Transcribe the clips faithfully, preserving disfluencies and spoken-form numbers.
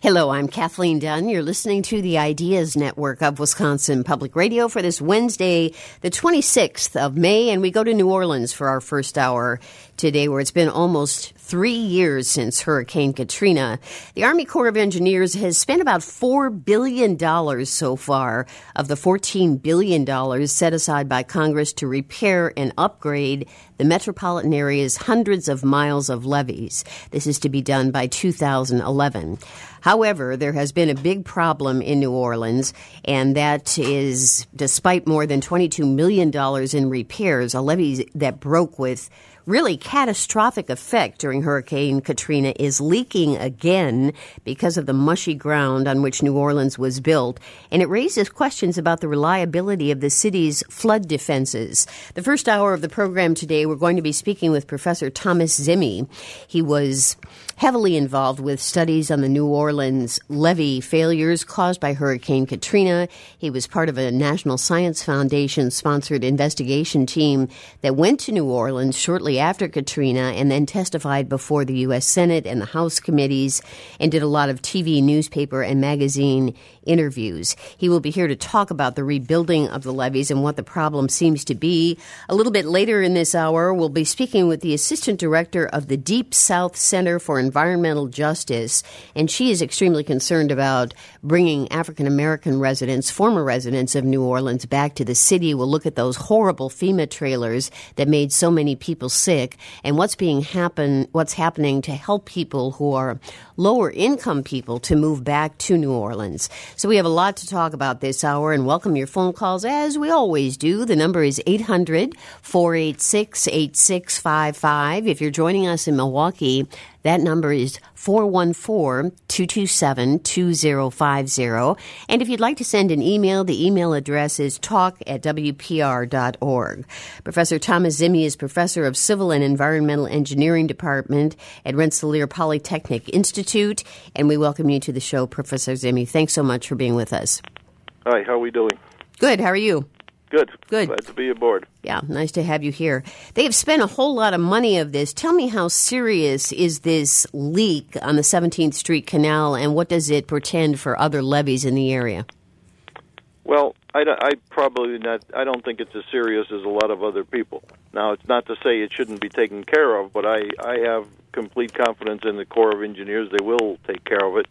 Hello, I'm Kathleen Dunn. You're listening to the Ideas Network of Wisconsin Public Radio for this Wednesday, the twenty-sixth of May, and we go to New Orleans for our first hour today, where it's been almost three years since Hurricane Katrina. The Army Corps of Engineers has spent about four billion dollars so far of the fourteen billion dollars set aside by Congress to repair and upgrade the metropolitan area's hundreds of miles of levees. This is to be done by two thousand eleven. However, there has been a big problem in New Orleans, and that is, despite more than twenty-two million dollars in repairs, a levee that broke with really catastrophic effect during Hurricane Katrina is leaking again because of the mushy ground on which New Orleans was built, and it raises questions about the reliability of the city's flood defenses. The first hour of the program today, we're going to be speaking with Professor Thomas Zimi. He was heavily involved with studies on the New Orleans levee failures caused by Hurricane Katrina. He was part of a National Science Foundation-sponsored investigation team that went to New Orleans shortly after Katrina and then testified before the U S Senate and the House committees and did a lot of T V, newspaper, and magazine interviews. He will be here to talk about the rebuilding of the levees and what the problem seems to be. A little bit later in this hour, we'll be speaking with the Assistant Director of the Deep South Center for Environmental Justice, and she is extremely concerned about bringing African-American residents, former residents of New Orleans, back to the city. We'll look at those horrible FEMA trailers that made so many people sick and what's being happen, what's happening to help people who are lower income people to move back to New Orleans. So we have a lot to talk about this hour, and welcome your phone calls as we always do. The number is eight hundred, four eight six, eight six five five. If you're joining us in Milwaukee, that number is four one four, two two seven, two zero five zero. And if you'd like to send an email, the email address is talk at w p r dot org. Professor Thomas Zimi is professor of Civil and Environmental Engineering Department at Rensselaer Polytechnic Institute. And we welcome you to the show, Professor Zimi. Thanks so much for being with us. Hi, how are we doing? Good. How are you? Good. Good. Glad to be aboard. Yeah, nice to have you here. They have spent a whole lot of money of this. Tell me, how serious is this leak on the seventeenth Street Canal, and what does it portend for other levees in the area? Well, I, I probably not. I don't think it's as serious as a lot of other people. Now, it's not to say it shouldn't be taken care of, but I, I have complete confidence in the Corps of Engineers. They will take care of it.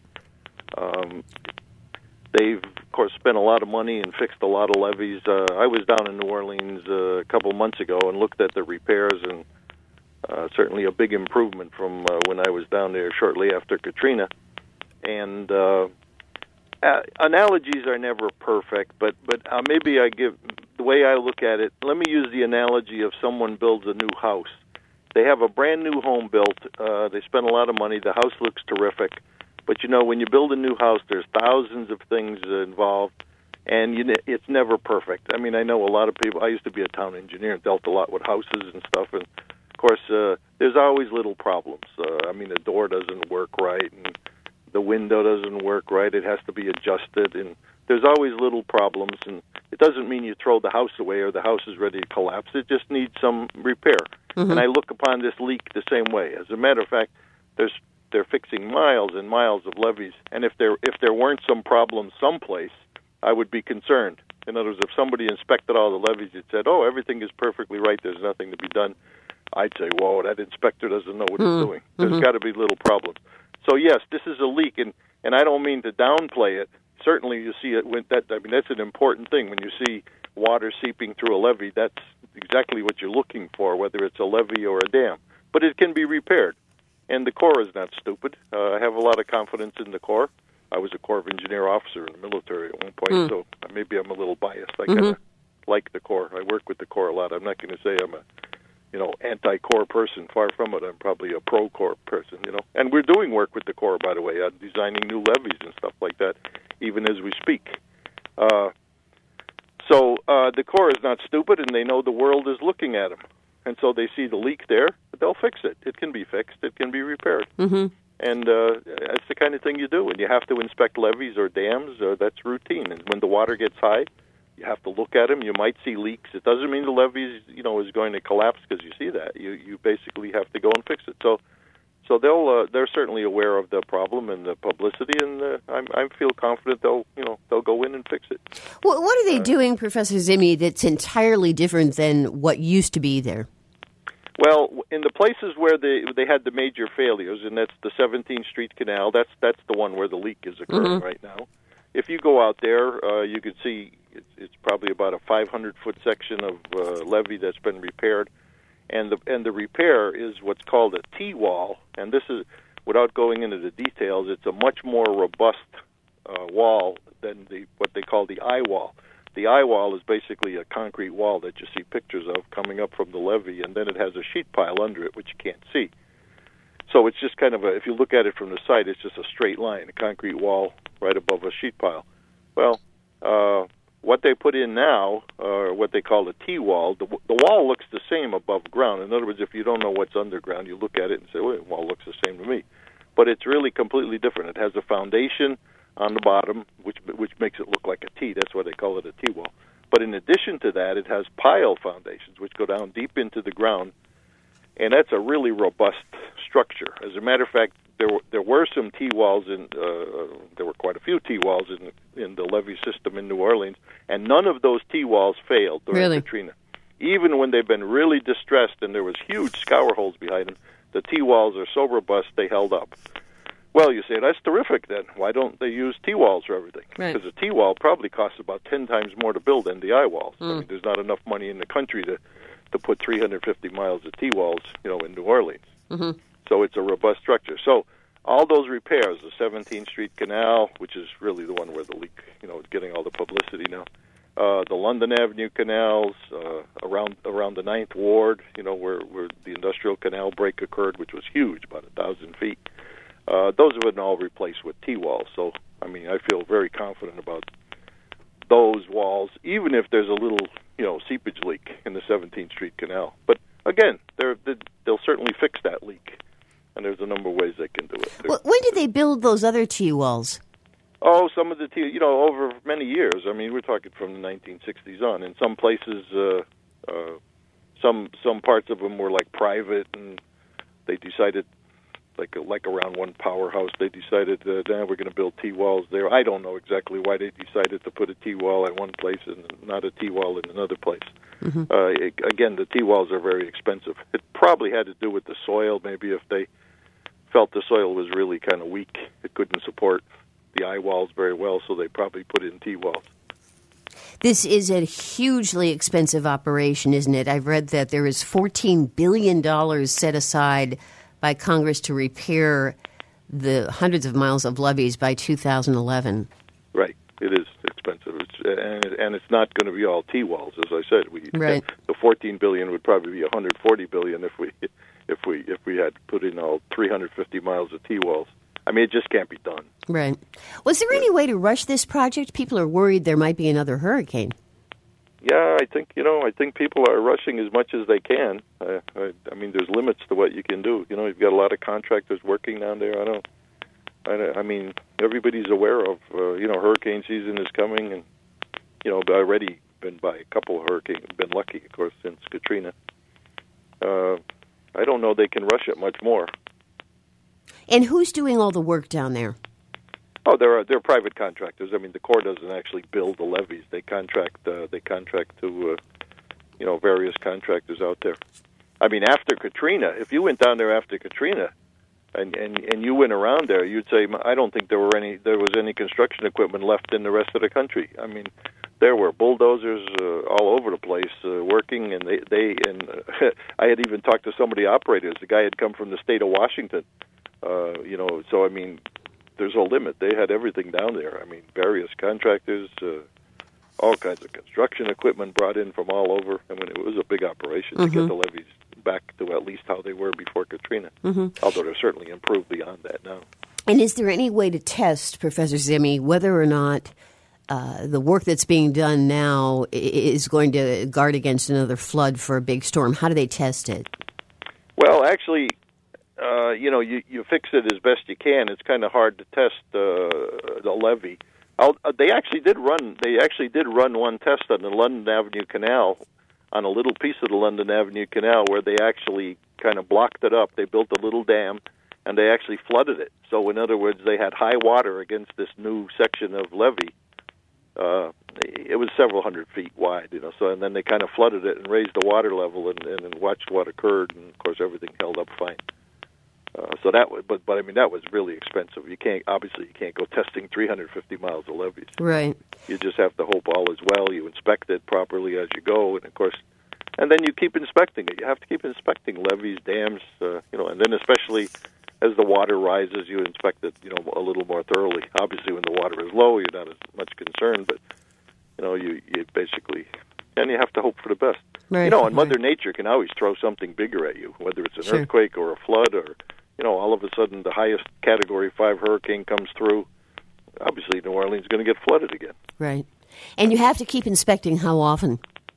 Um, they've, of course, spent a lot of money and fixed a lot of levees. Uh, I was down in New Orleans uh, a couple months ago and looked at the repairs, and uh, certainly a big improvement from uh, when I was down there shortly after Katrina. And uh, uh, analogies are never perfect, but but uh, maybe I give the way I look at it. Let me use the analogy of someone builds a new house. They have a brand new home built. Uh, they spent a lot of money. The house looks terrific. But, you know, when you build a new house, there's thousands of things involved, and you, it's never perfect. I mean, I know a lot of people. I used to be a town engineer and dealt a lot with houses and stuff, and, of course, uh, there's always little problems. Uh, I mean, the door doesn't work right, and the window doesn't work right. It has to be adjusted, and there's always little problems, and it doesn't mean you throw the house away or the house is ready to collapse. It just needs some repair. Mm-hmm. And I look upon this leak the same way. As a matter of fact, there's they're fixing miles and miles of levees, and if there if there weren't some problems someplace, I would be concerned. In other words, if somebody inspected all the levees and said, "Oh, everything is perfectly right, there's nothing to be done," I'd say, "Whoa, that inspector doesn't know what mm-hmm. he's doing. There's mm-hmm. got to be little problems." So yes, this is a leak, and and I don't mean to downplay it. Certainly, you see it with that. I mean, that's an important thing when you see water seeping through a levee. That's exactly what you're looking for, whether it's a levee or a dam. But it can be repaired. And the Corps is not stupid. Uh, I have a lot of confidence in the Corps. I was a Corps of Engineer officer in the military at one point, mm. so maybe I'm a little biased. I kind of mm-hmm. like the Corps. I work with the Corps a lot. I'm not going to say I'm a, you know, anti-Corps person. Far from it. I'm probably a pro-Corps person, you know. And we're doing work with the Corps, by the way, on designing new levees and stuff like that, even as we speak. Uh, so uh, the Corps is not stupid, and they know the world is looking at them. And so they see the leak there, but they'll fix it. It can be fixed. It can be repaired. Mm-hmm. And uh, that's the kind of thing you do. When you have to inspect levees or dams, uh, that's routine. And when the water gets high, you have to look at them. You might see leaks. It doesn't mean the levee, you know, is going to collapse because you see that. You you basically have to go and fix it. So so they'll uh, they're certainly aware of the problem and the publicity, and uh, I feel confident they'll, you know, they'll go in and fix it. Well, what are they uh, doing, Professor Zimmy, that's entirely different than what used to be there? Well, in the places where they they had the major failures, and that's the seventeenth Street Canal, that's that's the one where the leak is occurring mm-hmm. right now. If you go out there, uh, you can see it's, it's probably about a five hundred foot section of uh, levee that's been repaired, and the and the repair is what's called a T-wall, and this is, without going into the details, it's a much more robust uh, wall than the what they call the eye wall. The eye wall is basically a concrete wall that you see pictures of coming up from the levee, and then it has a sheet pile under it, which you can't see. So it's just kind of a, if you look at it from the side, it's just a straight line, a concrete wall right above a sheet pile. Well, uh, what they put in now, or uh, what they call a T-wall, the, the wall looks the same above ground. In other words, if you don't know what's underground, you look at it and say, well, the wall looks the same to me. But it's really completely different. It has a foundation on the bottom, which which makes it look like a T. That's why they call it a T-wall. But in addition to that, it has pile foundations, which go down deep into the ground, and that's a really robust structure. As a matter of fact, there were, there were some T-walls, in, uh, there were quite a few T-walls in, in the levee system in New Orleans, and none of those T-walls failed during really? Katrina. Even when they've been really distressed and there was huge scour holes behind them, the T-walls are so robust they held up. Well, you say, that's terrific then. Why don't they use T-walls for everything? Right. Because a T-wall probably costs about ten times more to build than the eye walls. Mm. I mean, there's not enough money in the country to, to put three hundred fifty miles of T-walls, you know, in New Orleans. Mm-hmm. So it's a robust structure. So all those repairs, the seventeenth Street Canal, which is really the one where the leak, you know, is getting all the publicity now, uh, the London Avenue canals, uh, around around the Ninth Ward, you know, where, where the Industrial Canal break occurred, which was huge, about a thousand feet. Uh, those have been all replaced with T-walls. So, I mean, I feel very confident about those walls, even if there's a little, you know, seepage leak in the seventeenth Street Canal. But, again, they're, they'll certainly fix that leak, and there's a number of ways they can do it. Well, when did they build those other T-walls? Oh, some of the T, you know, over many years. I mean, we're talking from the nineteen sixties on. In some places, uh, uh, some some parts of them were, like, private, and they decided, like like around one powerhouse, they decided that uh, we're going to build T-walls there. I don't know exactly why they decided to put a T-wall at one place and not a T-wall in another place. Mm-hmm. Uh, it, again, the T-walls are very expensive. It probably had to do with the soil. Maybe if they felt the soil was really kind of weak, it couldn't support the eye walls very well, so they probably put in T-walls. This is a hugely expensive operation, isn't it? I've read that there is fourteen billion dollars set aside by Congress to repair the hundreds of miles of levees by two thousand eleven. Right. It is expensive. It's, and, and it's not going to be all T-walls, as I said. We, right. The fourteen billion dollars would probably be one hundred forty billion dollars if we if we if we had put in all three hundred fifty miles of T-walls. I mean, it just can't be done. Right. Was there any way to rush this project? People are worried there might be another hurricane. Yeah, I think, you know, I think people are rushing as much as they can. Uh, I, I mean, there's limits to what you can do. You know, you've got a lot of contractors working down there. I don't, I, don't, I mean, everybody's aware of, uh, you know, hurricane season is coming, and, you know, I've already been by a couple of hurricanes, been lucky, of course, since Katrina. Uh, I don't know they can rush it much more. And who's doing all the work down there? Oh, there are there are private contractors. I mean, the Corps doesn't actually build the levees. They contract. Uh, they contract to, uh, you know, various contractors out there. I mean, after Katrina, if you went down there after Katrina, and and and you went around there, you'd say, I don't think there were any there was any construction equipment left in the rest of the country. I mean, there were bulldozers uh, all over the place uh, working, and they they and uh, I had even talked to some of the operators. The guy had come from the state of Washington. Uh, you know, so I mean, there's no limit. They had everything down there. I mean, various contractors, uh, all kinds of construction equipment brought in from all over. I mean, it was a big operation mm-hmm. to get the levees back to at least how they were before Katrina, mm-hmm. although they're certainly improved beyond that now. And is there any way to test, Professor Zimmy, whether or not uh, the work that's being done now is going to guard against another flood for a big storm? How do they test it? Well, actually, Uh, you know, you, you fix it as best you can. It's kind of hard to test uh, the levee. I'll, uh, they actually did run. They actually did run one test on the London Avenue Canal, on a little piece of the London Avenue Canal, where they actually kind of blocked it up. They built a little dam, and they actually flooded it. So in other words, they had high water against this new section of levee. Uh, it was several hundred feet wide, you know. So and then they kind of flooded it and raised the water level and, and, and watched what occurred. And of course, everything held up fine. Uh, so that, was, but but I mean that was really expensive. You can't obviously you can't go testing three hundred fifty miles of levees. Right. You just have to hope all is well. You inspect it properly as you go, and of course, and then you keep inspecting it. You have to keep inspecting levees, dams, uh, you know, and then especially as the water rises, you inspect it, you know, a little more thoroughly. Obviously, when the water is low, you're not as much concerned, but you know, you you basically, and you have to hope for the best. Right. You know, and right. Mother Nature can always throw something bigger at you, whether it's an Sure. earthquake or a flood or. You know, all of a sudden the highest Category five hurricane comes through. Obviously, New Orleans is going to get flooded again. Right. And you have to keep inspecting how often?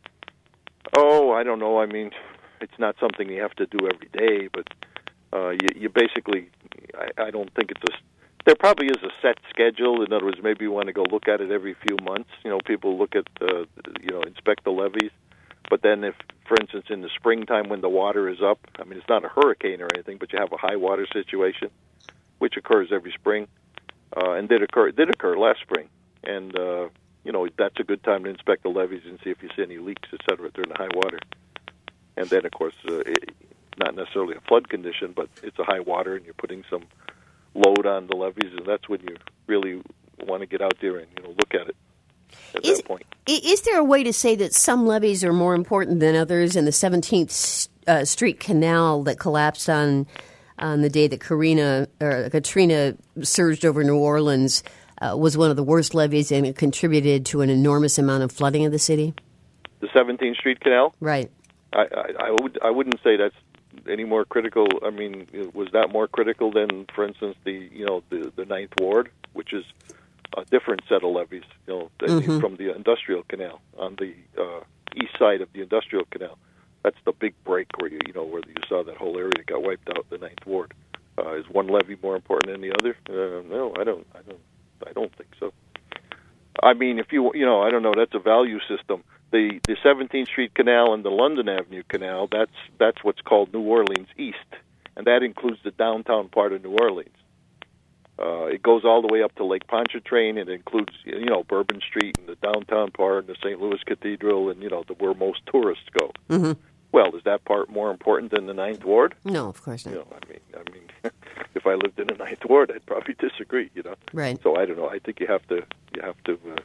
Oh, I don't know. I mean, it's not something you have to do every day, but uh, you, you basically, I, I don't think it's a, there probably is a set schedule. In other words, maybe you want to go look at it every few months. You know, people look at, uh, you know, inspect the levees. But then if, for instance, in the springtime when the water is up, I mean, it's not a hurricane or anything, but you have a high water situation, which occurs every spring, uh, and did occur did occur last spring. And, uh, you know, that's a good time to inspect the levees and see if you see any leaks, et cetera, during the high water. And then, of course, uh, it, not necessarily a flood condition, but it's a high water and you're putting some load on the levees, and that's when you really want to get out there and, you know, look at it. At is, that point. Is there a way to say that some levees are more important than others? And the seventeenth uh, Street Canal that collapsed on on the day that Karina, or Katrina surged over New Orleans uh, was one of the worst levees, and it contributed to an enormous amount of flooding of the city? The seventeenth Street Canal? Right. I, I, I, would, I wouldn't say that's any more critical. I mean, was that more critical than, for instance, the you know the, the Ninth Ward, which is a different set of levees, you know, mm-hmm. from the Industrial Canal on the uh, east side of the Industrial Canal. That's the big break where you you know where you saw that whole area that got wiped out. The Ninth Ward. Uh, is one levee more important than the other? Uh, no, I don't. I don't. I don't think so. I mean, if you you know, I don't know. That's a value system. The the seventeenth Street Canal and the London Avenue Canal. That's that's what's called New Orleans East, and that includes the downtown part of New Orleans. Uh, it goes all the way up to Lake Pontchartrain. It includes, you know, Bourbon Street and the downtown part and the Saint Louis Cathedral and, you know, the, where most tourists go. Mm-hmm. Well, is that part more important than the Ninth Ward? No, of course not. You know, I mean, I mean, if I lived in the Ninth Ward, I'd probably disagree. You know, right? So I don't know. I think you have to, you have to uh,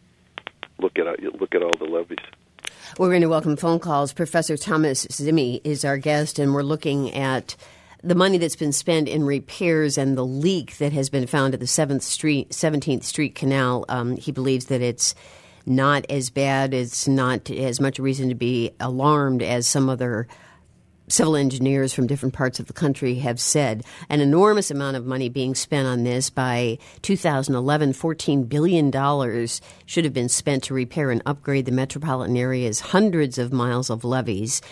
look at look at all the levees. We're going to welcome phone calls. Professor Thomas Zimi is our guest, and we're looking at the money that's been spent in repairs and the leak that has been found at the seventh Street, seventeenth Street Canal. Um, he believes that it's not as bad, it's not as much reason to be alarmed as some other civil engineers from different parts of the country have said. An enormous amount of money being spent on this. By two thousand eleven, fourteen billion dollars should have been spent to repair and upgrade the metropolitan area's hundreds of miles of levees.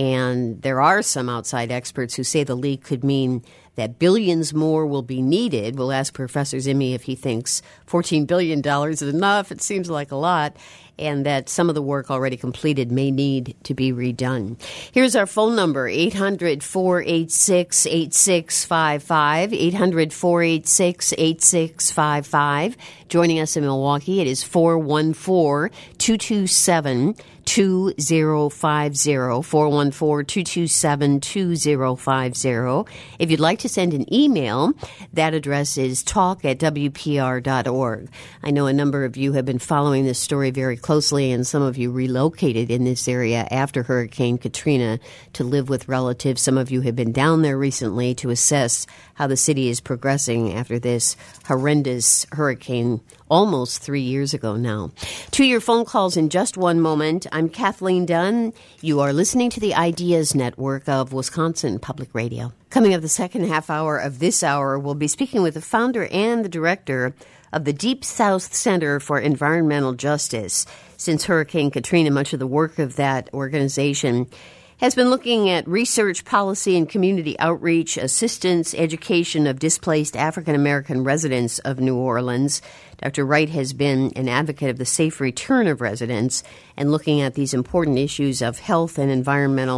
And there are some outside experts who say the leak could mean that billions more will be needed. We'll ask Professor Zimi if he thinks fourteen billion dollars is enough. It seems like a lot. And that some of the work already completed may need to be redone. Here's our phone number, eight hundred, four eight six, eight six five five, eight hundred, four eight six, eight six five five. Joining us in Milwaukee, it is four one four, two two seven, two zero five zero, four one four, two two seven, two zero five zero. If you'd like to send an email, that address is talk at w p r dot org. I know a number of you have been following this story very closely, and some of you relocated in this area after Hurricane Katrina to live with relatives. Some of you have been down there recently to assess how the city is progressing after this horrendous hurricane almost three years ago now. To your phone calls in just one moment. I'm Kathleen Dunn. You are listening to the Ideas Network of Wisconsin Public Radio. Coming up the second half hour of this hour, we'll be speaking with the founder and the director of the Deep South Center for Environmental Justice. Since Hurricane Katrina, much of the work of that organization has been looking at research, policy, and community outreach, assistance, education of displaced African-American residents of New Orleans. Doctor Wright has been an advocate of the safe return of residents and looking at these important issues of health and environmental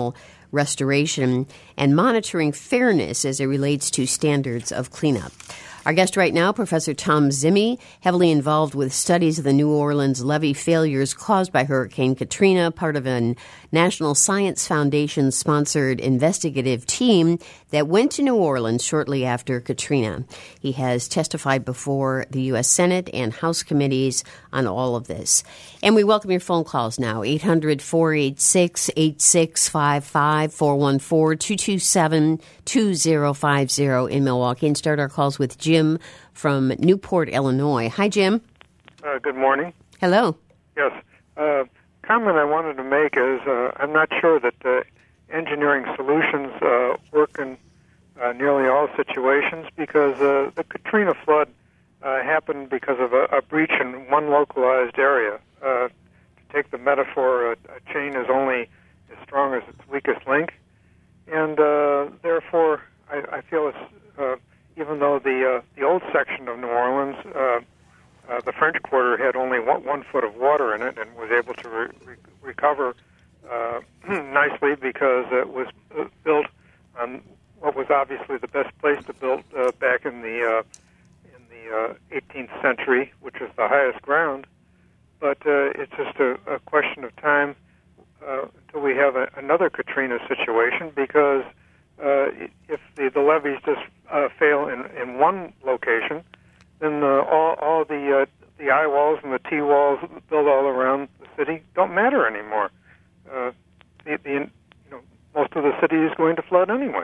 restoration and monitoring fairness as it relates to standards of cleanup. Our guest right now, Professor Tom Zimi, heavily involved with studies of the New Orleans levee failures caused by Hurricane Katrina, part of a National Science Foundation-sponsored investigative team that went to New Orleans shortly after Katrina. He has testified before the U S Senate and House committees on all of this. And we welcome your phone calls now, eight hundred, four eight six, eight six five five, four one four, two two seven, two zero five zero in Milwaukee. And start our calls with Jim from Newport, Illinois. Hi, Jim. Uh, good morning. Hello. Yes. Uh, comment I wanted to make is uh, I'm not sure that uh, engineering solutions uh, work in uh, nearly all situations because uh, the Katrina flood uh, happened because of a, a breach in one localized area. Uh, to take the metaphor, a, a chain is only as strong as its weakest link, and uh, therefore I, I feel it's, uh, even though the uh, the old section of New Orleans, uh, uh, the French Quarter had only one, one foot of water in it and was able to re- re- recover uh, nicely because it was uh, built on what was obviously the best place to build uh, back in the uh, in the uh, eighteenth century, which is the highest ground. But uh, it's just a, a question of time uh, until we have a, another Katrina situation, because uh, if the, the levees just uh, fail in, in one location, then uh, all, all the uh, the eye walls and the T walls built all around the city don't matter anymore. Uh, the, the, you know, most of the city is going to flood anyway.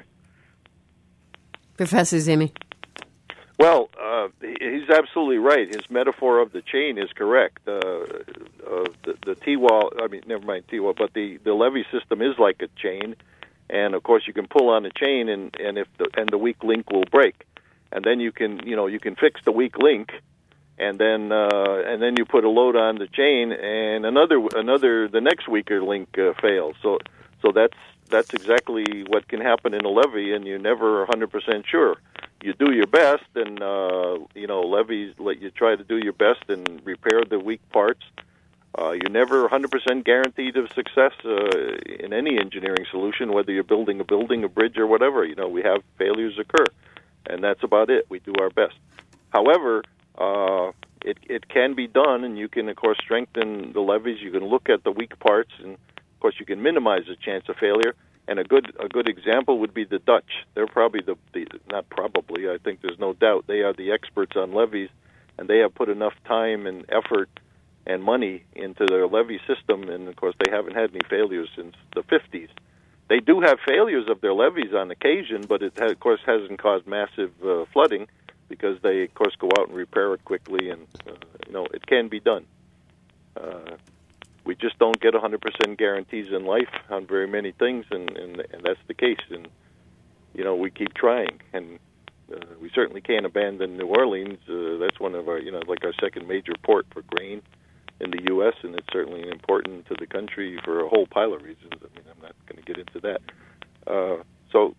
Professor Zimi. Well, uh, he's absolutely right. His metaphor of the chain is correct. Uh, uh, the, the T-wall, I mean, never mind T-wall, but the, the levee system is like a chain, and of course you can pull on the chain, and, and if the and the weak link will break, and then you can you know you can fix the weak link, and then uh, and then you put a load on the chain, and another another the next weaker link uh, fails. So so that's that's exactly what can happen in a levee, and you're never one hundred percent sure. You do your best, and uh, you know levees. Let you try to do your best and repair the weak parts. Uh, you're never one hundred percent guaranteed of success uh, in any engineering solution, whether you're building a building, a bridge, or whatever. You know, we have failures occur, and that's about it. We do our best. However, uh, it it can be done, and you can, of course, strengthen the levees. You can look at the weak parts, and of course, you can minimize the chance of failure. And a good a good example would be the Dutch. They're probably the, the not probably, I think there's no doubt, they are the experts on levees, and they have put enough time and effort and money into their levee system, and of course they haven't had any failures since the fifties. They do have failures of their levees on occasion, but it of course hasn't caused massive uh, flooding because they of course go out and repair it quickly, and uh, you know it can be done. Uh, We just don't get one hundred percent guarantees in life on very many things, and, and, and that's the case. And, you know, we keep trying. And uh, we certainly can't abandon New Orleans. Uh, that's one of our, you know, like our second major port for grain in the U S, and it's certainly important to the country for a whole pile of reasons. I mean, I'm not going to get into that. Uh, so,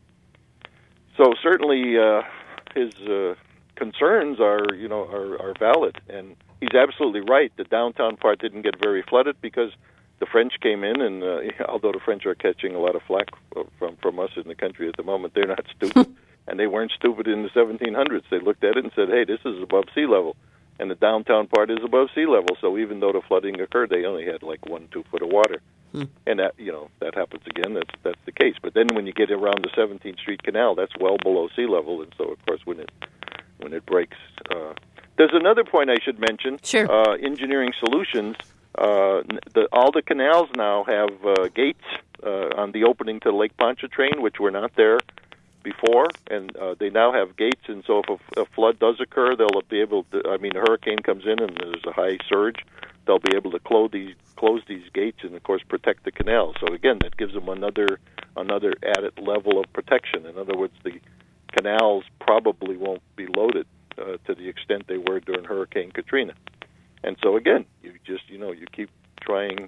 so certainly uh, his uh, concerns are, you know, are, are valid. And he's absolutely right. The downtown part didn't get very flooded because the French came in, and uh, although the French are catching a lot of flack from from us in the country at the moment, they're not stupid, and they weren't stupid in the seventeen hundreds. They looked at it and said, "Hey, this is above sea level," and the downtown part is above sea level. So even though the flooding occurred, they only had like one, two foot of water, hmm. and that you know that happens again. That's that's the case. But then when you get around the seventeenth Street Canal, that's well below sea level, and so of course when it when it breaks. Uh, There's another point I should mention. Sure. Uh, engineering solutions. Uh, the, all the canals now have uh, gates uh, on the opening to the Lake Pontchartrain, which were not there before, and uh, they now have gates. And so, if a, a flood does occur, they'll be able to. I mean, a hurricane comes in and there's a high surge. They'll be able to close these close these gates and, of course, protect the canal. So again, that gives them another another added level of protection. In other words, the canals probably won't be loaded Uh, to the extent they were during Hurricane Katrina. And so again, you just, you know, you keep trying.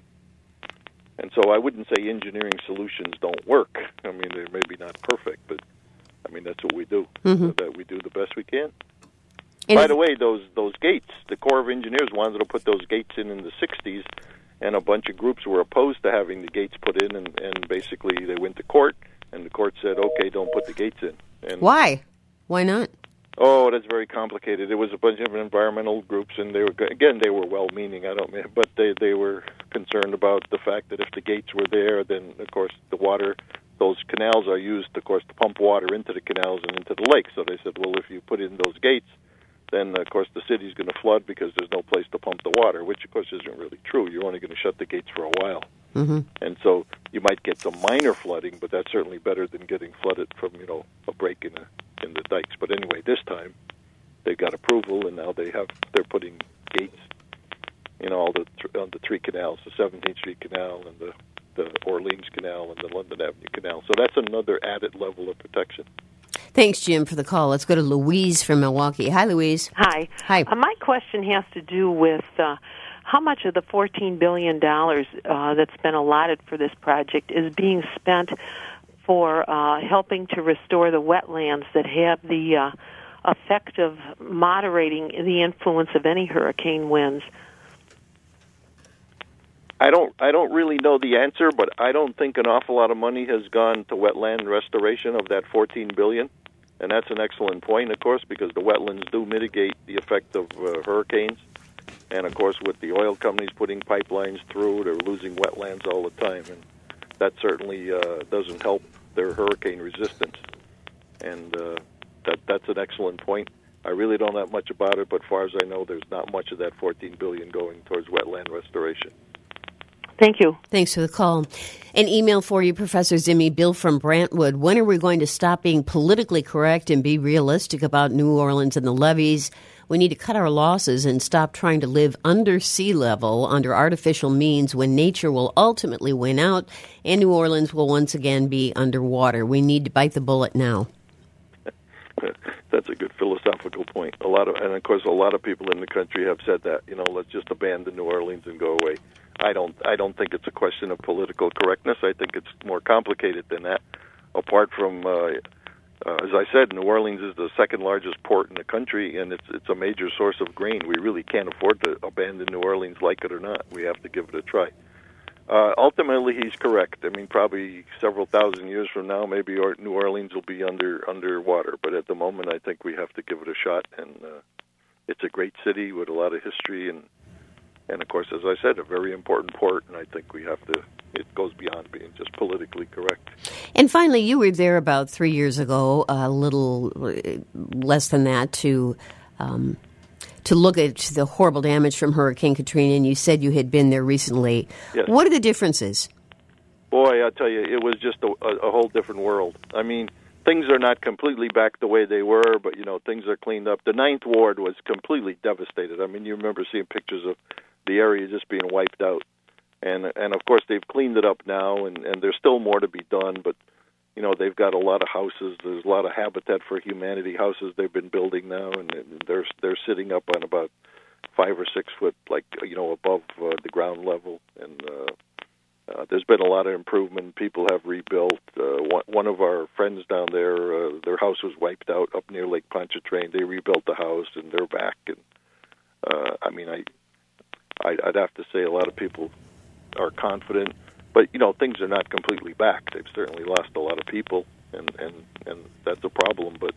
And so I wouldn't say engineering solutions don't work. I mean, they're maybe not perfect, but I mean, that's what we do. Mm-hmm. So that we do the best we can. And by the way, those those gates, the Corps of Engineers wanted to put those gates in in the sixties, and a bunch of groups were opposed to having the gates put in, and, and basically they went to court, and the court said, okay, don't put the gates in. And why? Why not? Oh, that's very complicated. It was a bunch of environmental groups, and they were again they were well-meaning. I don't mean, but they they were concerned about the fact that if the gates were there, then of course the water, those canals are used, of course, to pump water into the canals and into the lakes. So they said, well, if you put in those gates, then of course the city's going to flood because there's no place to pump the water, which of course isn't really true. You're only going to shut the gates for a while, mm-hmm. and so you might get some minor flooding, but that's certainly better than getting flooded from you know a break in a. in the dikes. But anyway, this time they got approval, and now they have they're putting gates, you know, all the th- on the three canals, the seventeenth Street Canal and the the Orleans Canal and the London Avenue Canal. So that's another added level of protection. Thanks, Jim, for the call. Let's go to Louise from Milwaukee. Hi, Louise. Hi. Hi. Uh, my question has to do with uh, how much of the fourteen billion dollars uh, that's been allotted for this project is being spent for uh, helping to restore the wetlands that have the uh, effect of moderating the influence of any hurricane winds. I don't I don't really know the answer, but I don't think an awful lot of money has gone to wetland restoration of that fourteen billion dollars. And that's an excellent point, of course, because the wetlands do mitigate the effect of uh, hurricanes. And, of course, with the oil companies putting pipelines through, they're losing wetlands all the time. And that certainly uh, doesn't help their hurricane resistance. And uh, that that's an excellent point. I really don't know much about it, but as far as I know, there's not much of that fourteen billion dollars going towards wetland restoration. Thank you. Thanks for the call. An email for you, Professor Zimmy. Bill from Brantwood. When are we going to stop being politically correct and be realistic about New Orleans and the levees? We need to cut our losses and stop trying to live under sea level, under artificial means, when nature will ultimately win out and New Orleans will once again be underwater. We need to bite the bullet now. That's a good philosophical point. A lot of, and of course, a lot of people in the country have said that. You know, let's just abandon New Orleans and go away. I don't. I don't think it's a question of political correctness. I think it's more complicated than that. Apart from, uh, uh, as I said, New Orleans is the second largest port in the country, and it's it's a major source of grain. We really can't afford to abandon New Orleans, like it or not. We have to give it a try. Uh, ultimately, he's correct. I mean, probably several thousand years from now, maybe New Orleans will be under underwater. But at the moment, I think we have to give it a shot. And uh, it's a great city with a lot of history, and and of course, as I said, a very important port. And I think we have to. It goes beyond being just politically correct. And finally, you were there about three years ago, a little less than that, to. Um, to look at the horrible damage from Hurricane Katrina, and you said you had been there recently. Yes. What are the differences? Boy, I tell you, it was just a, a whole different world. I mean, things are not completely back the way they were, but, you know, things are cleaned up. The Ninth Ward was completely devastated. I mean, you remember seeing pictures of the area just being wiped out. And, and of course, they've cleaned it up now, and, and there's still more to be done, but you know, they've got a lot of houses. There's a lot of Habitat for Humanity houses they've been building now, and they're they're sitting up on about five or six foot, like you know, above uh, the ground level. And uh, uh, there's been a lot of improvement. People have rebuilt. Uh, one, one of our friends down there, uh, their house was wiped out up near Lake Pontchartrain. They rebuilt the house, and they're back. And uh, I mean, I I'd have to say a lot of people are confident. But, you know, things are not completely back. They've certainly lost a lot of people, and, and, and that's a problem. But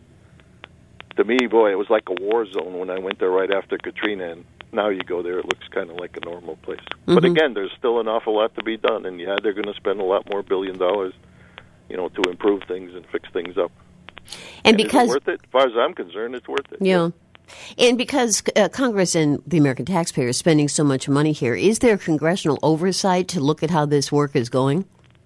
to me, boy, it was like a war zone when I went there right after Katrina, and now you go there, it looks kind of like a normal place. Mm-hmm. But again, there's still an awful lot to be done, and yeah, they're going to spend a lot more billion dollars, you know, to improve things and fix things up. And, and because... is it worth it? As far as I'm concerned, it's worth it. Yeah. And because uh, Congress and the American taxpayer is spending so much money here, is there congressional oversight to look at how this work is going?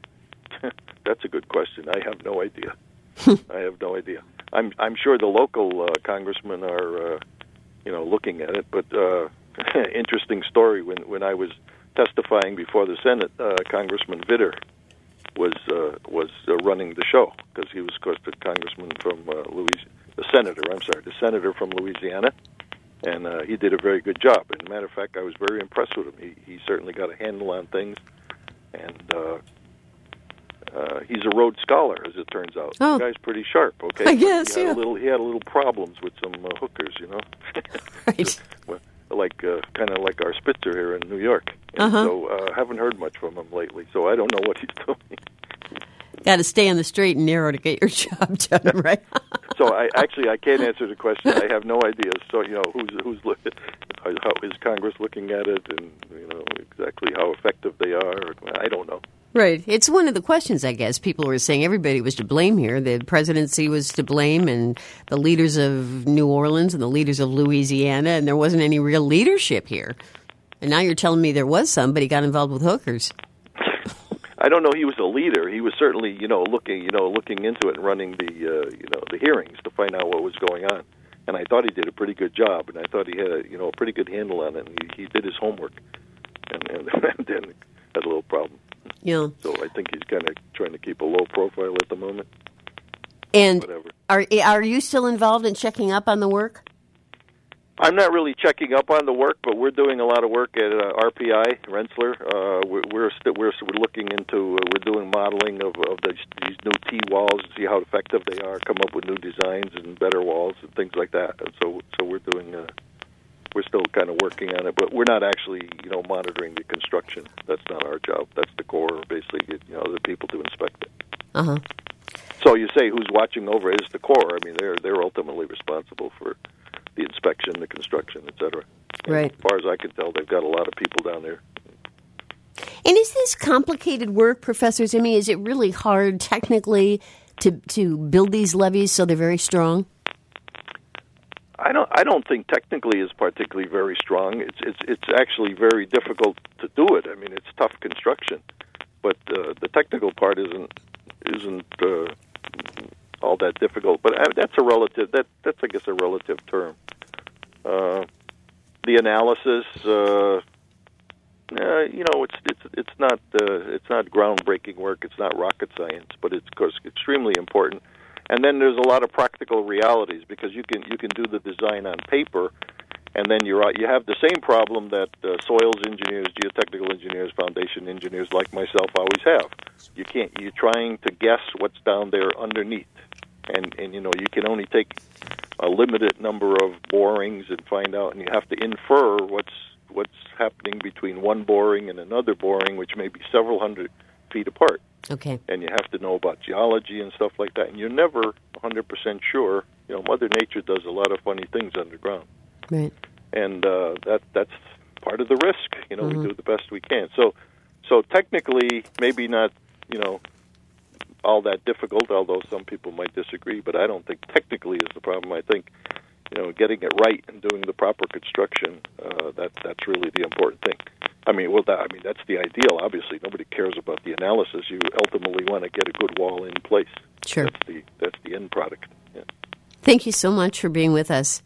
That's a good question. I have no idea. I have no idea. I'm I'm sure the local uh, congressmen are, uh, you know, looking at it. But uh, interesting story. When when I was testifying before the Senate, uh, Congressman Vitter was uh, was uh, running the show because he was, of course, the congressman from uh, Louisiana. The senator, I'm sorry, the senator from Louisiana, and uh, he did a very good job. And as a matter of fact, I was very impressed with him. He, he certainly got a handle on things, and uh, uh, he's a Rhodes Scholar, as it turns out. Oh. The guy's pretty sharp. Okay, I guess, he had yeah. a little, he had a little problems with some uh, hookers, you know. Right. Well, like uh, kind of like our Spitzer here in New York. And uh-huh. so I uh, haven't heard much from him lately, so I don't know what he's doing. Got to stay on the straight and narrow to get your job done, right? So I actually I can't answer the question. I have no idea. So you know who's who's looking, how is Congress looking at it, and you know exactly how effective they are. I don't know. Right. It's one of the questions, I guess. People were saying everybody was to blame here. The presidency was to blame, and the leaders of New Orleans and the leaders of Louisiana, and there wasn't any real leadership here. And now you're telling me there was some, but he got involved with hookers. I don't know. He was a leader. He was certainly, you know, looking, you know, looking into it and running the, uh, you know, the hearings to find out what was going on. And I thought he did a pretty good job, and I thought he had, a, you know, a pretty good handle on it. And he, he did his homework, and, and, and then had a little problem. Yeah. So I think he's kind of trying to keep a low profile at the moment. And Whatever. are are you still involved in checking up on the work? I'm not really checking up on the work, but we're doing a lot of work at uh, R P I, Rensselaer. Uh, we're we're, st- we're we're looking into uh, we're doing modeling of of the, these new T walls, see how effective they are, come up with new designs and better walls and things like that. And so so we're doing uh, we're still kind of working on it, but we're not actually you know monitoring the construction. That's not our job. That's the Corps, basically, you know, the people to inspect it. Uh huh. So you say who's watching over it is the Corps. I mean, they're they're ultimately responsible for the inspection, the construction, et cetera. Right. As far as I can tell, they've got a lot of people down there. And is this complicated work, Professor Zimmy? Is it really hard technically to to build these levees so they're very strong? I don't. I don't think technically is particularly very strong. It's it's it's actually very difficult to do it. I mean, it's tough construction, but uh, the technical part isn't isn't. Uh, all that difficult, but that's a relative. That that's I guess a relative term. Uh, the analysis, uh, uh, you know, it's it's it's not uh, it's not groundbreaking work. It's not rocket science, but it's of course extremely important. And then there's a lot of practical realities because you can you can do the design on paper, and then you're you have the same problem that uh, soils engineers, geotechnical engineers, foundation engineers like myself always have. You can't. You're trying to guess what's down there underneath. And, and, you know, you can only take a limited number of borings and find out, and you have to infer what's what's happening between one boring and another boring, which may be several hundred feet apart. Okay. And you have to know about geology and stuff like that. And you're never one hundred percent sure. You know, Mother Nature does a lot of funny things underground. Right. And uh, that that's part of the risk. You know, mm-hmm. we do the best we can. So, so technically, maybe not, you know, all that difficult, although some people might disagree, but I don't think technically is the problem. I think, you know, getting it right and doing the proper construction, uh, that that's really the important thing. I mean, well, that, I mean, that's the ideal. Obviously, nobody cares about the analysis. You ultimately want to get a good wall in place. Sure. That's the that's the end product. Yeah. Thank you so much for being with us.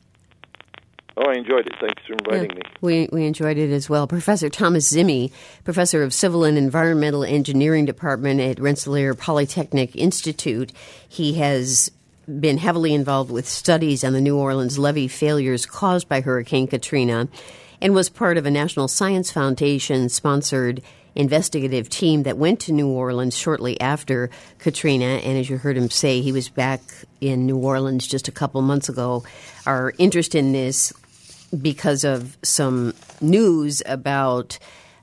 Oh, I enjoyed it. Thanks for inviting yeah, me. We we enjoyed it as well. Professor Thomas Zimmy, Professor of Civil and Environmental Engineering Department at Rensselaer Polytechnic Institute. He has been heavily involved with studies on the New Orleans levee failures caused by Hurricane Katrina and was part of a National Science Foundation-sponsored investigative team that went to New Orleans shortly after Katrina. And as you heard him say, he was back in New Orleans just a couple months ago. Our interest in this because of some news about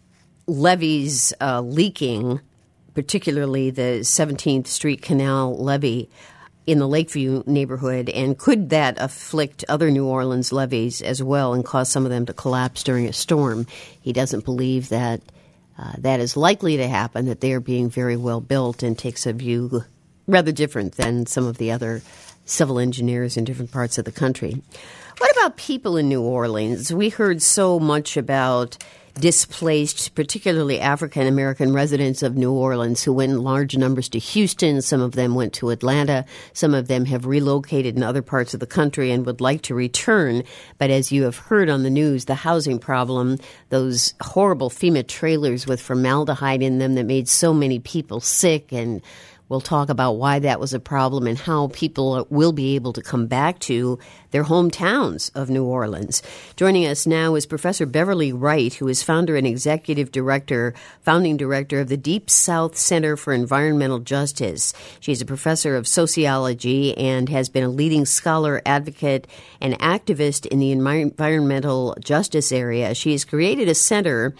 levees uh, leaking, particularly the seventeenth Street Canal levee in the Lakeview neighborhood, and could that afflict other New Orleans levees as well and cause some of them to collapse during a storm? He doesn't believe that uh, that is likely to happen, that they are being very well built, and takes a view rather different than some of the other civil engineers in different parts of the country. What about people in New Orleans? We heard so much about displaced, particularly African-American residents of New Orleans who went in large numbers to Houston. Some of them went to Atlanta. Some of them have relocated in other parts of the country and would like to return. But as you have heard on the news, the housing problem, those horrible FEMA trailers with formaldehyde in them that made so many people sick and We'll talk about why that was a problem and how people will be able to come back to their hometowns of New Orleans. Joining us now is Professor Beverly Wright, who is founder and executive director, founding director of the Deep South Center for Environmental Justice. She's a professor of sociology and has been a leading scholar, advocate, and activist in the environmental justice area. She has created a center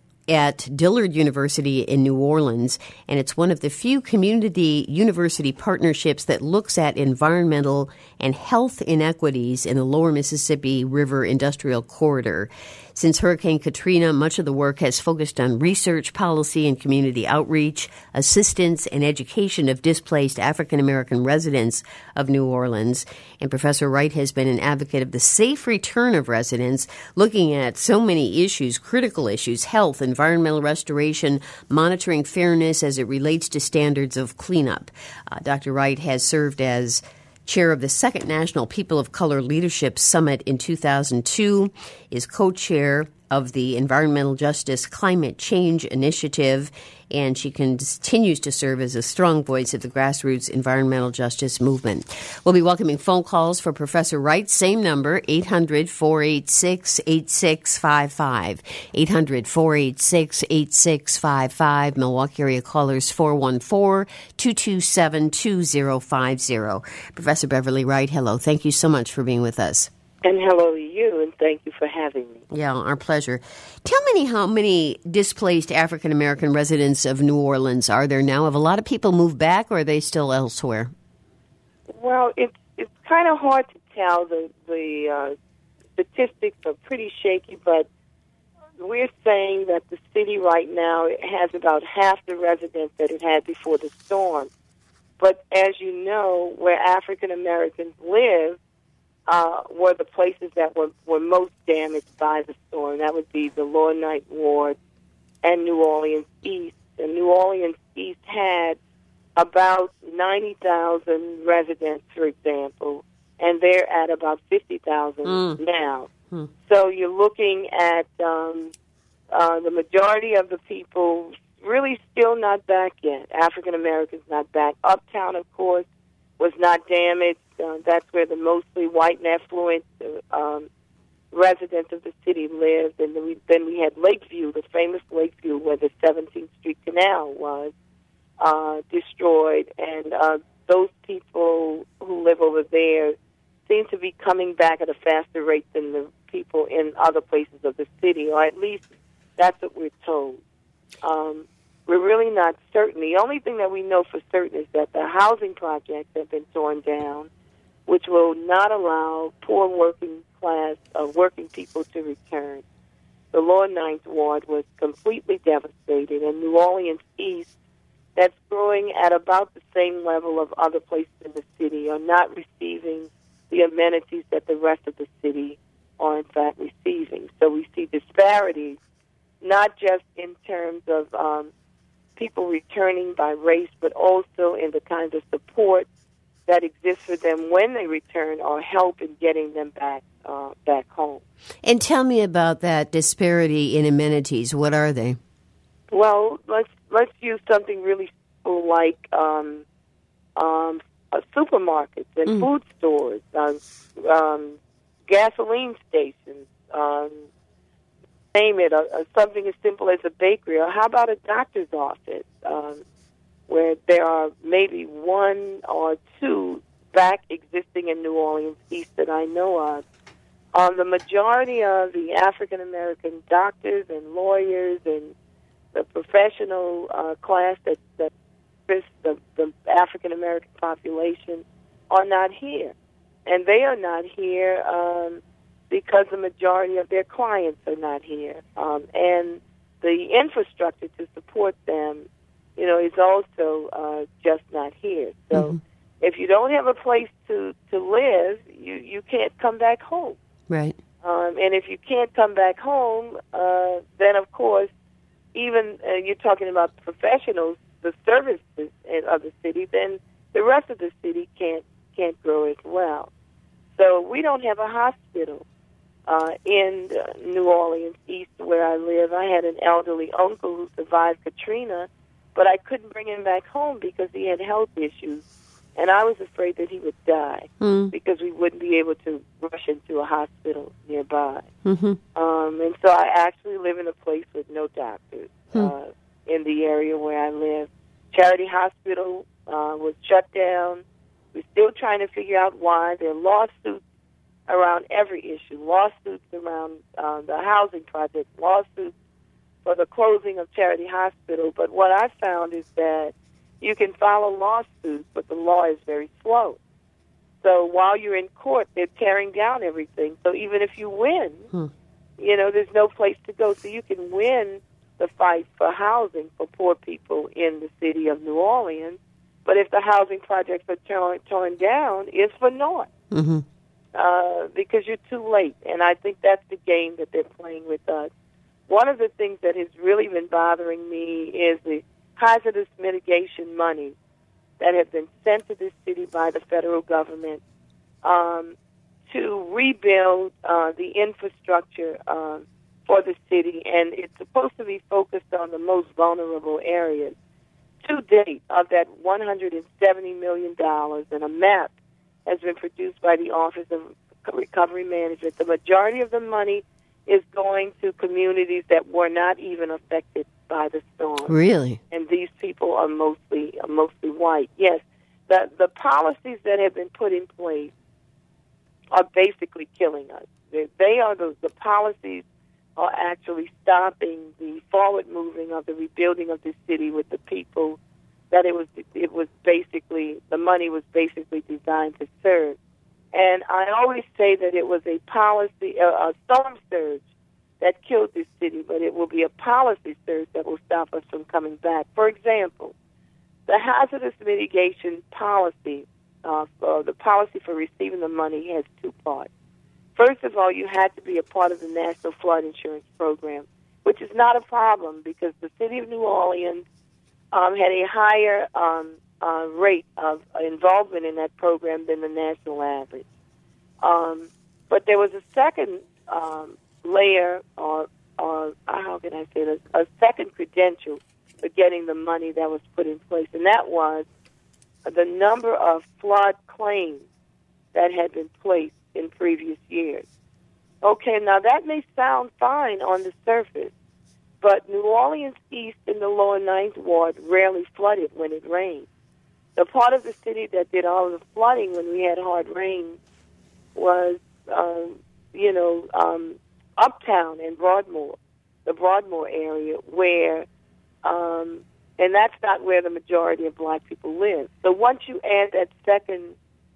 at Dillard University in New Orleans, and it's one of the few community university partnerships that looks at environmental and health inequities in the lower Mississippi River Industrial Corridor. Since Hurricane Katrina, much of the work has focused on research, policy, and community outreach, assistance, and education of displaced African-American residents of New Orleans. And Professor Wright has been an advocate of the safe return of residents, looking at so many issues, critical issues, health, environmental restoration, monitoring fairness as it relates to standards of cleanup. Uh, Doctor Wright has served as chair of the Second National People of Color Leadership Summit in two thousand two, is co-chair of the Environmental Justice Climate Change Initiative, and she continues to serve as a strong voice of the grassroots environmental justice movement. We'll be welcoming phone calls for Professor Wright. Same number, eight hundred, four eight six, eight six five five. eight hundred, four eight six, eight six five five. Milwaukee area callers four one four, two two seven, two zero five zero. Professor Beverly Wright, hello. Thank you so much for being with us. And hello to you, and thank you for having me. Yeah, our pleasure. Tell me how many displaced African-American residents of New Orleans are there now? Have a lot of people moved back, or are they still elsewhere? Well, it's it's kind of hard to tell. The, the uh, statistics are pretty shaky, but we're saying that the city right now has about half the residents that it had before the storm. But as you know, where African-Americans live, Uh, were the places that were, were most damaged by the storm. That would be the Lower Ninth Ward and New Orleans East. And New Orleans East had about ninety thousand residents, for example, and they're at about fifty thousand mm. now. Mm. So you're looking at um, uh, the majority of the people really still not back yet. African Americans not back. Uptown, of course, was not damaged. Uh, that's where the mostly white and affluent um, residents of the city lived. And then we, then we had Lakeview, the famous Lakeview, where the seventeenth Street Canal was uh, destroyed. And uh, those people who live over there seem to be coming back at a faster rate than the people in other places of the city, or at least that's what we're told. Um, We're really not certain. The only thing that we know for certain is that the housing projects have been torn down, which will not allow poor working class, uh, working people to return. The Lower Ninth Ward was completely devastated, and New Orleans East, that's growing at about the same level of other places in the city, are not receiving the amenities that the rest of the city are in fact receiving. So we see disparities, not just in terms of um, people returning by race, but also in the kinds of support that exists for them when they return, or help in getting them back uh, back home. And tell me about that disparity in amenities. What are they? Well, let's let's use something really simple like um, um, uh, supermarkets and mm. food stores, uh, um, gasoline stations. Um, Name it, uh, uh, something as simple as a bakery, or how about a doctor's office, um, where there are maybe one or two back existing in New Orleans East that I know of. Um, the majority of the African-American doctors and lawyers and the professional uh, class that, that the, the African-American population are not here. And they are not here um, because the majority of their clients are not here. Um, and the infrastructure to support them, you know, is also uh, just not here. So mm-hmm. if you don't have a place to, to live, you, you can't come back home. Right. Um, and if you can't come back home, uh, then, of course, even uh, you're talking about professionals, the services of the city, then the rest of the city can't can't grow as well. So we don't have a hospital. Uh, in New Orleans East, where I live, I had an elderly uncle who survived Katrina, but I couldn't bring him back home because he had health issues, and I was afraid that he would die mm. because we wouldn't be able to rush into a hospital nearby. Mm-hmm. Um, and so I actually live in a place with no doctors hmm. uh, in the area where I live. Charity Hospital uh, was shut down. We're still trying to figure out why. There are lawsuits around every issue, lawsuits around uh, the housing project, lawsuits for the closing of Charity Hospital. But what I found is that you can file a lawsuit, but the law is very slow. So while you're in court, they're tearing down everything. So even if you win, hmm. you know, there's no place to go. So you can win the fight for housing for poor people in the city of New Orleans, but if the housing projects are torn, torn down, it's for naught. Mm-hmm. Uh, because you're too late. And I think that's the game that they're playing with us. One of the things that has really been bothering me is the hazardous mitigation money that have been sent to this city by the federal government um, to rebuild uh, the infrastructure um, for the city. And it's supposed to be focused on the most vulnerable areas. To date, of that one hundred seventy million dollars, and a map has been produced by the Office of Recovery Management, the majority of the money is going to communities that were not even affected by the storm. Really? And these people are mostly are mostly white. Yes, the the policies that have been put in place are basically killing us. They, they are the, the policies are actually stopping the forward moving of the rebuilding of this city with the people that it was it was basically, the money was basically designed to serve. And I always say that it was a policy, a, a storm surge that killed this city, but it will be a policy surge that will stop us from coming back. For example, the hazardous mitigation policy, uh, uh, the policy for receiving the money has two parts. First of all, you had to be a part of the National Flood Insurance Program, which is not a problem because the city of New Orleans um, had a higher um, uh, rate of involvement in that program than the national average. Um, but there was a second um, layer, or, or how can I say this, a second credential for getting the money that was put in place, and that was the number of flood claims that had been placed in previous years. Okay, now that may sound fine on the surface, but New Orleans East in the lower Ninth Ward rarely flooded when it rained. The part of the city that did all of the flooding when we had hard rain was, um, you know, um, Uptown and Broadmoor, the Broadmoor area, where, um, and that's not where the majority of black people live. So once you add that second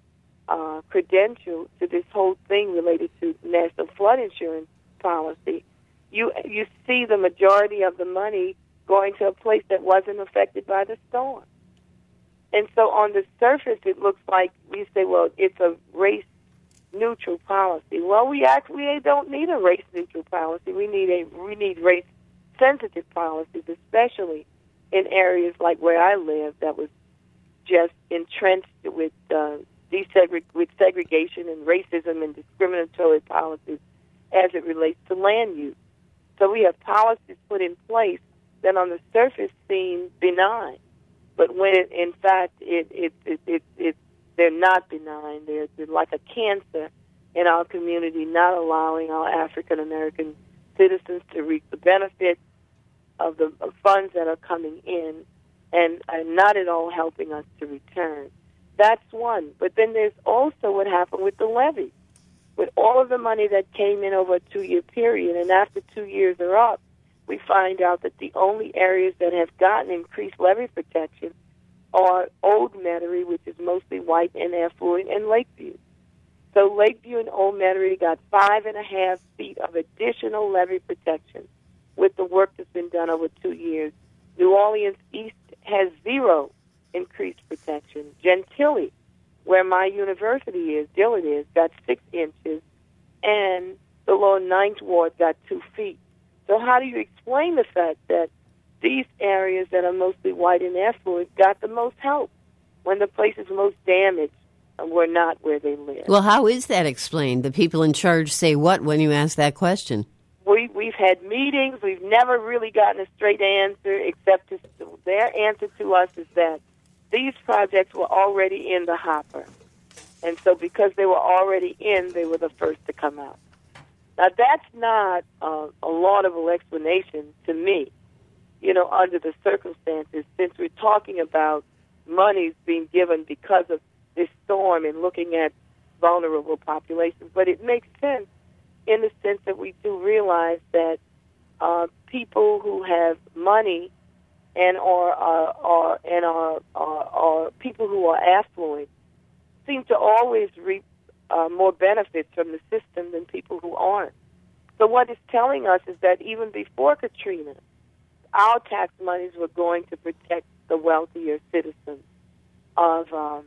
uh, credential to this whole thing related to national flood insurance policy, you you see the majority of the money going to a place that wasn't affected by the storm. And so on the surface, it looks like we say, well, it's a race-neutral policy. Well, we actually don't need a race-neutral policy. We need a we need race-sensitive policies, especially in areas like where I live that was just entrenched with uh, desegre- with segregation and racism and discriminatory policies as it relates to land use. So we have policies put in place that on the surface seem benign. But when, it, in fact, it, it, it, it, it, they're not benign. They're, they're like a cancer in our community, not allowing our African-American citizens to reap the benefits of the of funds that are coming in and are not at all helping us to return. That's one. But then there's also what happened with the levy. With all of the money that came in over a two-year period, and after two years are up, we find out that the only areas that have gotten increased levy protection are Old Metairie, which is mostly white and affluent, and Lakeview. So Lakeview and Old Metairie got five and a half feet of additional levy protection with the work that's been done over two years. New Orleans East has zero increased protection. Gentilly, where my university is, Dillard is, got six inches, and the lower Ninth Ward got two feet. So how do you explain the fact that these areas that are mostly white and affluent got the most help when the places most damaged were not where they live? Well, how is that explained? The people in charge say what when you ask that question? We we've had meetings. We've never really gotten a straight answer, except to, their answer to us is that these projects were already in the hopper. And so because they were already in, they were the first to come out. Now, that's not uh, a laudable explanation to me, you know, under the circumstances, since we're talking about monies being given because of this storm and looking at vulnerable populations. But it makes sense in the sense that we do realize that uh, people who have money and are, uh, are and are, are, are people who are affluent seem to always reap uh, more benefits from the system than people who aren't. So what it's telling us is that even before Katrina, our tax monies were going to protect the wealthier citizens of um,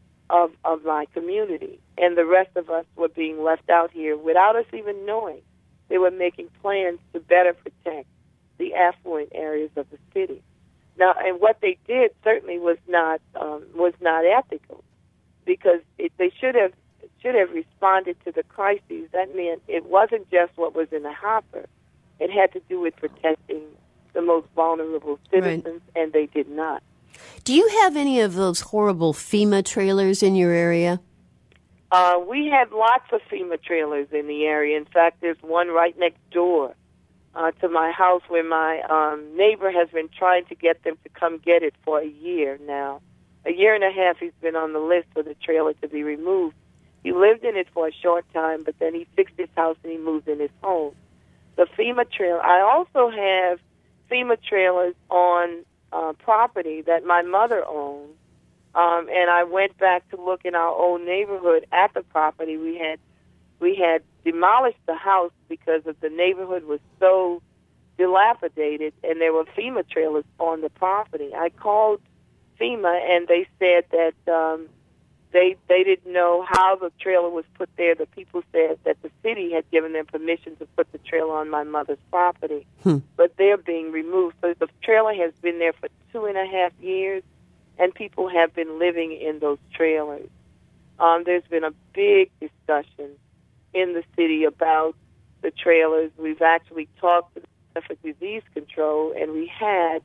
of of my community, and the rest of us were being left out here without us even knowing. They were making plans to better protect the affluent areas of the city. Now, and what they did certainly was not um, was not ethical, because it, they should have should have responded to the crises. That meant it wasn't just what was in the hopper; it had to do with protecting the most vulnerable citizens, right. And they did not. Do you have any of those horrible FEMA trailers in your area? Uh, we have lots of FEMA trailers in the area. In fact, there's one right next door uh, to my house where my um, neighbor has been trying to get them to come get it for a year now. A year and a half he's been on the list for the trailer to be removed. He lived in it for a short time, but then he fixed his house and he moved in his home. The FEMA trailer. I also have FEMA trailers on uh, property that my mother owned, um, and I went back to look in our old neighborhood at the property. We had we had demolished the house because of the neighborhood was so dilapidated, and there were FEMA trailers on the property. I called FEMA, and they said that um, they they didn't know how the trailer was put there. The people said that the city had given them permission to put the trailer on my mother's property, hmm. but they're being removed. So the trailer has been there for two and a half years, and people have been living in those trailers. Um, there's been a big discussion in the city about the trailers. We've actually talked to the Center for Disease Control, and we had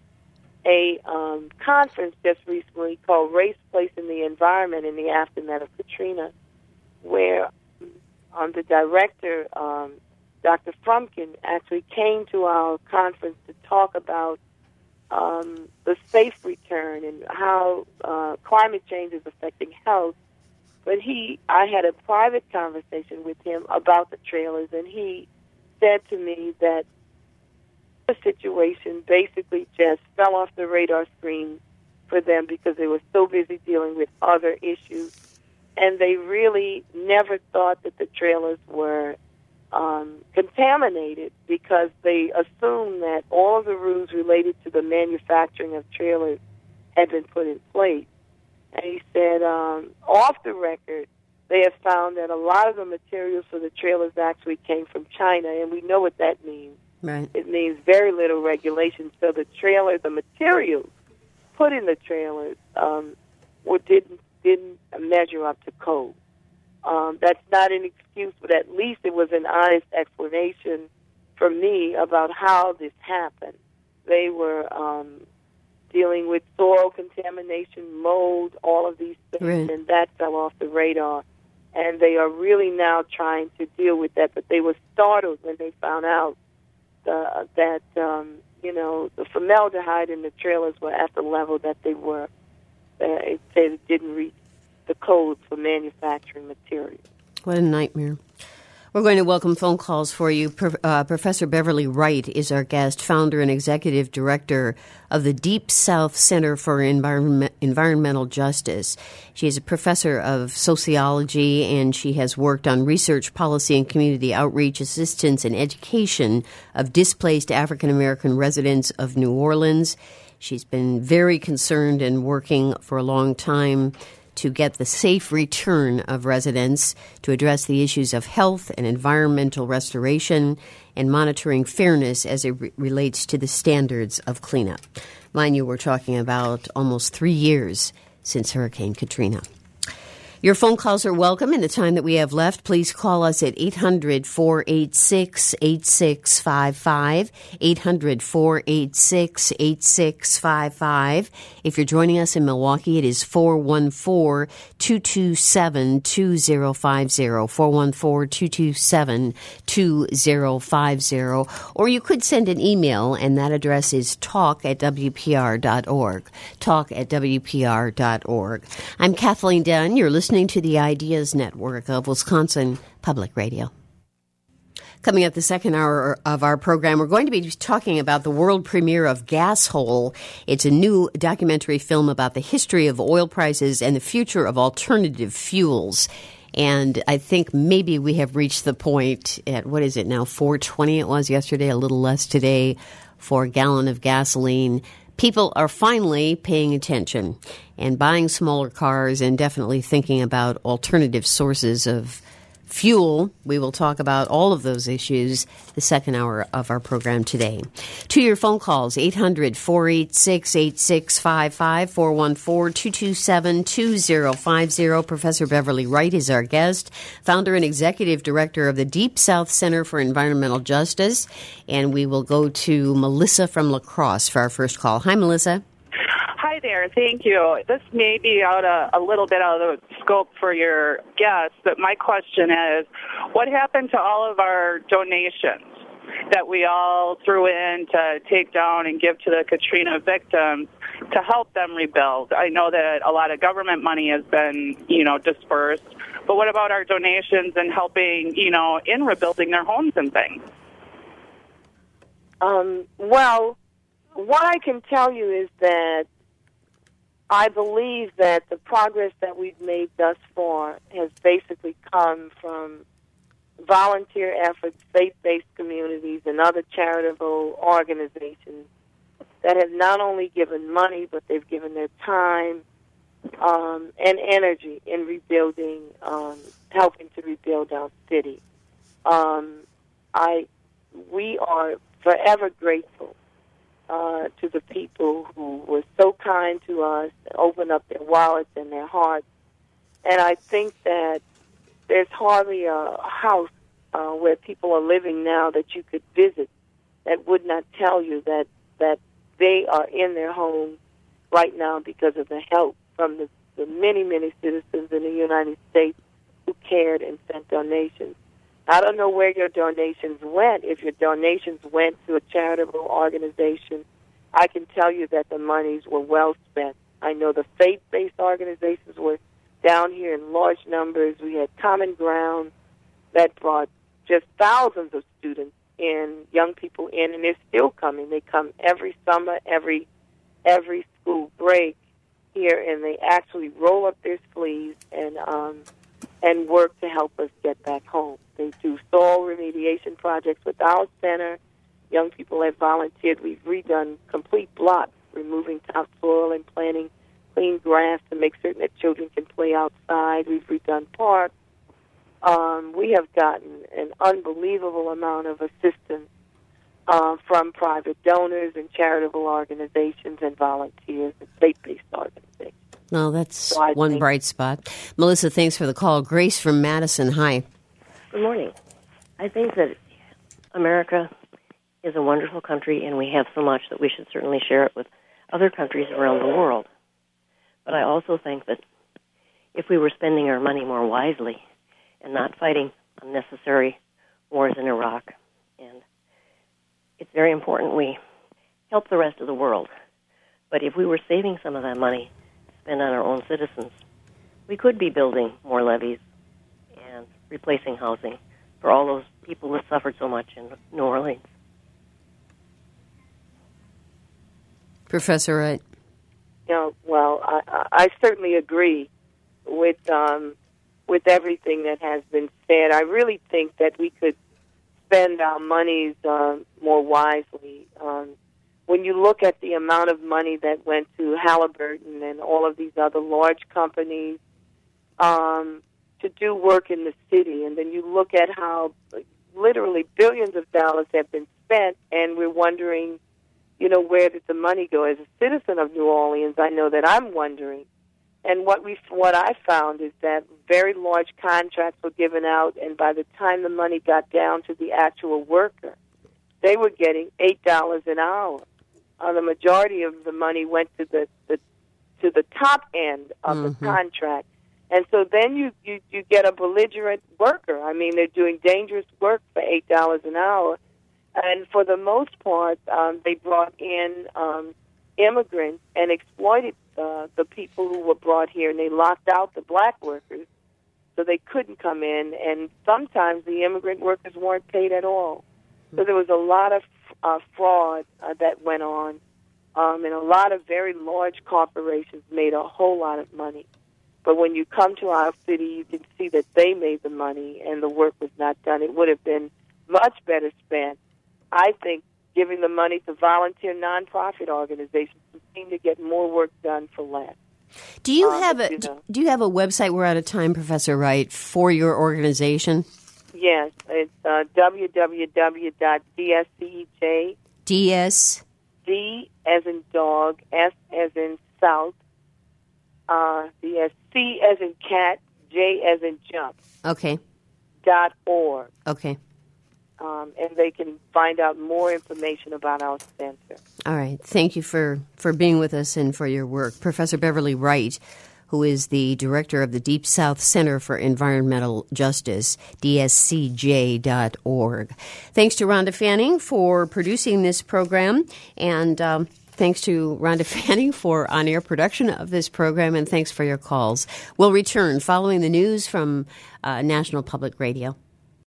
a um, conference just recently called Race, Place, and the Environment in the Aftermath of Katrina, where um, the director, um, Doctor Frumkin, actually came to our conference to talk about um, the safe return and how uh, climate change is affecting health. But he, I had a private conversation with him about the trailers, and he said to me that the situation basically just fell off the radar screen for them because they were so busy dealing with other issues, and they really never thought that the trailers were um, contaminated because they assumed that all of the rules related to the manufacturing of trailers had been put in place. And he said, um, off the record, they have found that a lot of the materials for the trailers actually came from China, and we know what that means. Right. It means very little regulation. So the trailer, the materials put in the trailers, um, or didn't didn't measure up to code. Um, that's not an excuse, but at least it was an honest explanation for me about how this happened. They were um, dealing with soil contamination, mold, all of these things, right. and that fell off the radar. And they are really now trying to deal with that, but they were startled when they found out Uh, that, um, you know, the formaldehyde in the trailers were at the level that they were. Uh, it said it didn't reach the codes for manufacturing materials. What a nightmare. We're going to welcome phone calls for you. Pro- uh, Professor Beverly Wright is our guest, founder and executive director of the Deep South Center for Environment, Environmental Justice. She is a professor of sociology, and she has worked on research, policy, and community outreach, assistance, and education of displaced African-American residents of New Orleans. She's been very concerned and working for a long time to get the safe return of residents, to address the issues of health and environmental restoration, and monitoring fairness as it re- relates to the standards of cleanup. Mind you, we're talking about almost three years since Hurricane Katrina. Your phone calls are welcome in the time that we have left. Please call us at eight hundred, four eight six, eight six five five, eight hundred, four eight six, eight six five five. If you're joining us in Milwaukee, it is four one four, two two seven, two zero five zero, four one four, two two seven, two zero five zero. Or you could send an email, and that address is talk at w p r dot org, talk at w p r dot org. I'm Kathleen Dunn. You're listening to the Ideas Network of Wisconsin Public Radio. Coming up the second hour of our program, we're going to be talking about the world premiere of Gas Hole. It's a new documentary film about the history of oil prices and the future of alternative fuels. And I think maybe we have reached the point at, what is it now, four twenty it was yesterday, a little less today, for a gallon of gasoline. People are finally paying attention and buying smaller cars and definitely thinking about alternative sources of fuel. We will talk about all of those issues the second hour of our program today. To your phone calls, eight hundred, four eight six, eight six five five, four one four, two two seven, two zero five zero. Professor Beverly Wright is our guest, founder and executive director of the Deep South Center for Environmental Justice. And we will go to Melissa from La Crosse for our first call. Hi, Melissa. Hi there. Thank you. This may be out a, a little bit out of the scope for your guest, but my question is, what happened to all of our donations that we all threw in to take down and give to the Katrina victims to help them rebuild? I know that a lot of government money has been, you know, dispersed, but what about our donations and helping, you know, in rebuilding their homes and things? Um, well, what I can tell you is that I believe that the progress that we've made thus far has basically come from volunteer efforts, faith-based communities, and other charitable organizations that have not only given money, but they've given their time um, and energy in rebuilding, um, helping to rebuild our city. Um, I, we are forever grateful Uh, to the people who were so kind to us, opened up their wallets and their hearts. And I think that there's hardly a house uh, where people are living now that you could visit that would not tell you that, that they are in their homes right now because of the help from the, the many, many citizens in the United States who cared and sent donations. I don't know where your donations went. If your donations went to a charitable organization, I can tell you that the monies were well spent. I know the faith-based organizations were down here in large numbers. We had Common Ground that brought just thousands of students in, young people in, and they're still coming. They come every summer, every every school break here, and they actually roll up their sleeves and um, and work to help us get back home. They do soil remediation projects with our center. Young people have volunteered. We've redone complete blocks, removing topsoil and planting clean grass to make certain that children can play outside. We've redone parks. Um, we have gotten an unbelievable amount of assistance uh, from private donors and charitable organizations and volunteers and faith-based organizations. No, that's so one think, bright spot. Melissa, thanks for the call. Grace from Madison, hi. Good morning. I think that America is a wonderful country, and we have so much that we should certainly share it with other countries around the world. But I also think that if we were spending our money more wisely and not fighting unnecessary wars in Iraq, and it's very important we help the rest of the world. But if we were saving some of that money to spend on our own citizens, we could be building more levees and replacing housing for all those people that suffered so much in New Orleans. Professor Wright. You know, well, I, I certainly agree with um, with everything that has been said. I really think that we could spend our monies uh, more wisely. Um, when you look at the amount of money that went to Halliburton and all of these other large companies um, to do work in the city, and then you look at how literally billions of dollars have been spent, and we're wondering, you know, where did the money go? As a citizen of New Orleans, I know that I'm wondering. And what we, what I found is that very large contracts were given out, and by the time the money got down to the actual worker, they were getting eight dollars an hour. Uh, the majority of the money went to the, the to the top end of mm-hmm. the contract, and so then you, you you get a belligerent worker. I mean, they're doing dangerous work for eight dollars an hour, and for the most part, um, they brought in um, immigrants and exploited uh, the people who were brought here, and they locked out the black workers so they couldn't come in, and sometimes the immigrant workers weren't paid at all. So there was a lot of uh, fraud uh, that went on, um, and a lot of very large corporations made a whole lot of money. But when you come to our city, you can see that they made the money and the work was not done. It would have been much better spent, I think, giving the money to volunteer nonprofit organizations who seem to get more work done for less. Do you um, have a you know. Do you have a website? We're out of time, Professor Wright, for your organization. Yes, it's uh, w w w dot d s c e j. D S D as in dog, S as in south, uh, the S, C as in cat, J as in jump. Okay. Dot org. Okay. Um, and they can find out more information about our center. All right. Thank you for, for being with us and for your work. Professor Beverly Wright, who is the director of the Deep South Center for Environmental Justice, D S C J dot org. Thanks to Rhonda Fanning for producing this program, and um, thanks to Rhonda Fanning for on-air production of this program, and thanks for your calls. We'll return following the news from uh, National Public Radio.